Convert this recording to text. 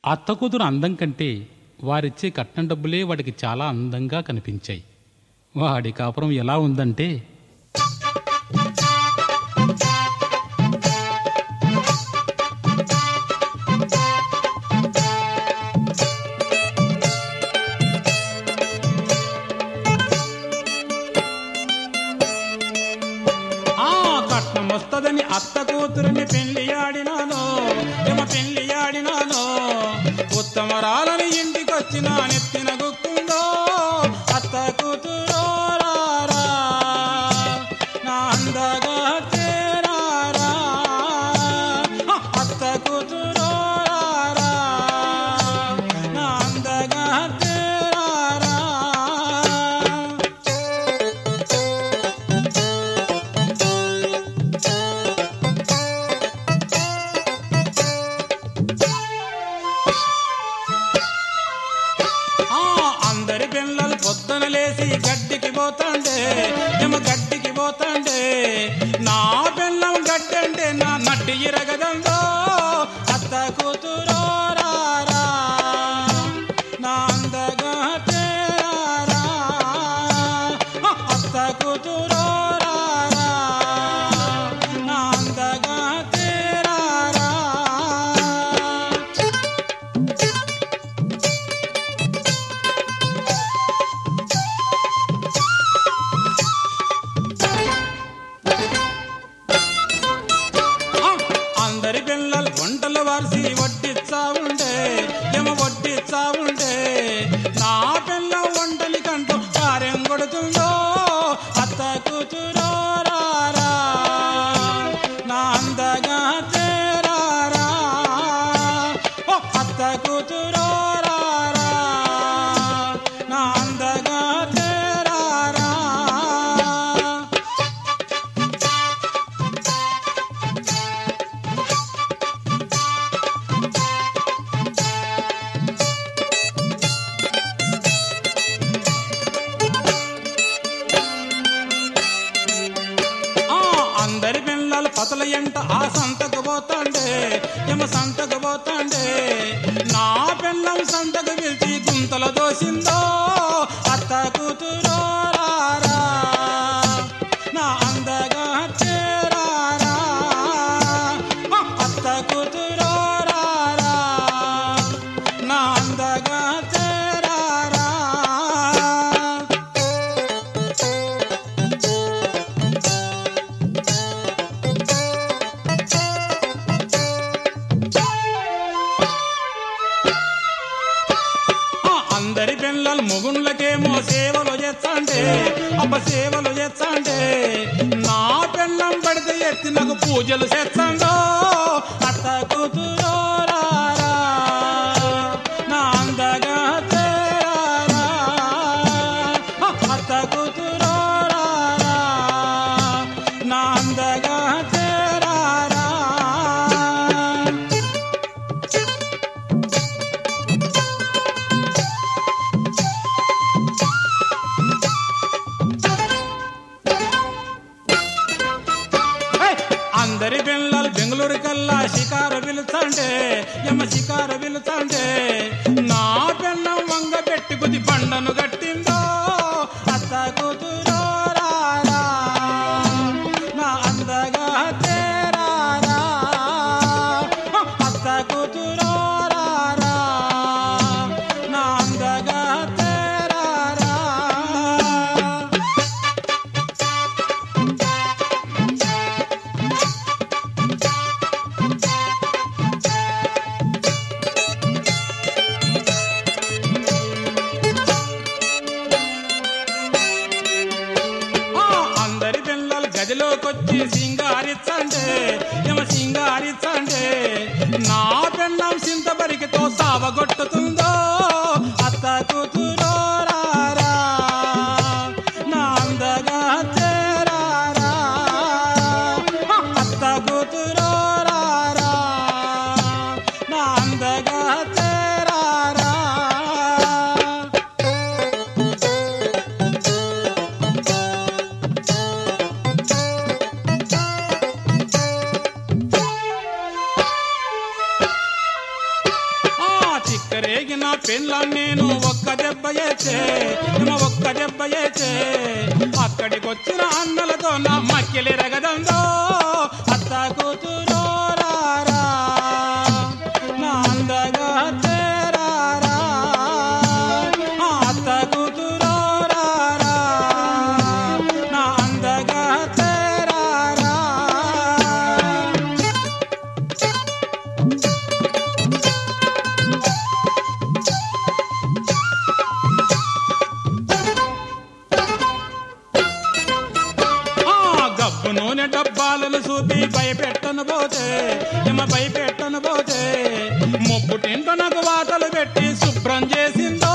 అత్త కూతురు అందం కంటే వారిచ్చే కట్నం డబ్బులే వాడికి చాలా అందంగా కనిపించాయి. వాడి కాపురం ఎలా ఉందంటే, కట్నం వస్తదని అత్త కూతురుని పెళ్లియాడినాను, పెళ్లియాడినాను. ఉత్తమరాలని ఇంటికొచ్చిన నెత్తిన గుక్కుందో అత్త కూతురో రారా, నా అందగా చేరారా. అత్త కూతురో రారా, నా అందగా చేరారా. అందరి పిల్లలు పొద్దున లేసి గడ్డికి పోతాండే, గడ్డికి పోతాండే. నా పిల్లం గడ్డంటే నా నడ్డి ఇరగదందో అత్త కూతురో రారా, నా అందగా చేరారా. అత్త కూతురో రారా, నా అందగా చేరారా. అందరి పిల్లలు వంటలు వారిసి వడ్డిచ్చా ఉండే, వడ్డిచ్చా ఉండే. నా పిల్లం వంటలి కంటూ కార్యం కొడుతుందో అత్త కూతురో రారా, నా అందగా చేరారా. అత్త కూతురో రారా, నా అందగా చేరారా. అందరి పిల్లలు పతల ఎంట ఆ సంతకు పోతాండే, సంతకు పోతాండే. నా పిల్లం సంతకు పిలిచి గుంతల దోసిందో అత్త కూతురో రారా, నా అందగా చేరారా. అత్త కూతురో రారా, నా అందగా చేరారా. అందరి పిల్లలు మొగుళ్ళకేమో సేవలు చేస్తాండే, సేవలు చేస్తాండే. నా పిల్లం పడితే ఎత్తి నాకు పూజలు చేస్తాండో అత్త కూతురో రారా, నా అందగా చేరారా. అత్త కూతురో రారా, నా అందగా చేరారా. అందరి పిల్లలు బెంగళూరు కల్లా షికారు పిలుతాండే, షికారు పిలుతాండే. నా పిల్లం వంగ పెట్టి కొద్ది పండను కట్టిందో అత్త కూతురో రారా, నా అందగా చేరారా. అత్త కూతురో రారా, నా అందగా చేరారా. గదిలోకొచ్చి సింగారిచ్చండే, సింగారిచ్చండే. నా పెళ్ళం సింతబరికితో సావగొట్టుతుందో అత్త కూతురో రారా, నా అందగా చేరారా. అత్త కూతురో రారా, నా అందగా చేరారా. మక్కరేగిన పెళ్ళ నేను ఒక్క దెబ్బ ఏచే ఒక్క దెబ్బ ఏచే అక్కడికొచ్చిన అన్నలతో నా మక్కిలి రగదందో అత్త కూతురో రారా నా అందగా తేరారా అత్త కూతురో రారా నా అందగా తేరారా. గబ్బు నూనె డబ్బాలను చూపి భయపెట్టను పోతే భయపెట్టను పోతే ముప్పు తింటూ నాకు వాటలు పెట్టి శుభ్రం చేసిందో